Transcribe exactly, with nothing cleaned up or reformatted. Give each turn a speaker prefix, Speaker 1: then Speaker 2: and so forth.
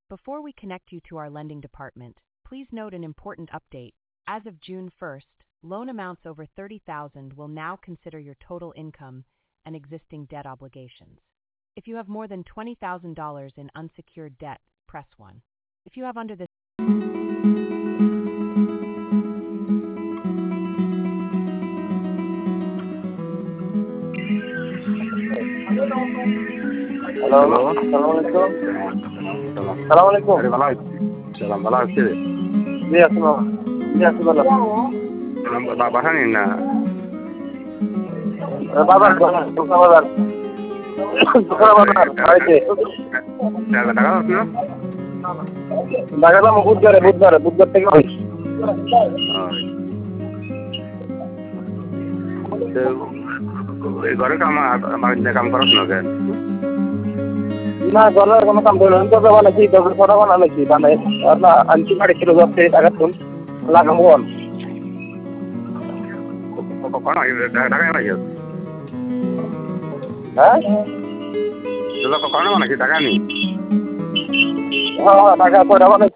Speaker 1: Before we connect you to our lending department, please note an important update. As of June first, loan amounts over thirty thousand dollars will now consider your total income and existing debt obligations. If you have more than twenty thousand dollars in unsecured debt, press one. If you have under this
Speaker 2: hello, আসসালামু আলাইকুম। আসসালামু আলাইকুম।
Speaker 3: আরে ভালো আছি। সালাম ভালো আছি রে।
Speaker 2: জি আছি বাবা। জি আছি ভালো।
Speaker 3: বা- বাসা নেই না
Speaker 2: বাবার বাবার বাবার বাবার বাড়িতে
Speaker 3: টাকা টাকা আছে না?
Speaker 2: দেখালাম বুধবারে বুধবারে বুধবার থেকে
Speaker 3: ওই। তো এই ঘরে কাম বাড়িতে কাম করাস না কেন?
Speaker 2: না ঘরের কোনো কাম করলাম তো বানাইছি দশ ছটা বানাইছি মানে না আনছি বাড়ি ছিল দশ থেকে টাকা তুল লাগাবো
Speaker 3: কখন ঢাকায় বানাইছ?
Speaker 2: হ্যাঁ
Speaker 3: কখন বানাইছি টাকা নি?
Speaker 2: হ্যাঁ টাকা কয়টা বানাইছি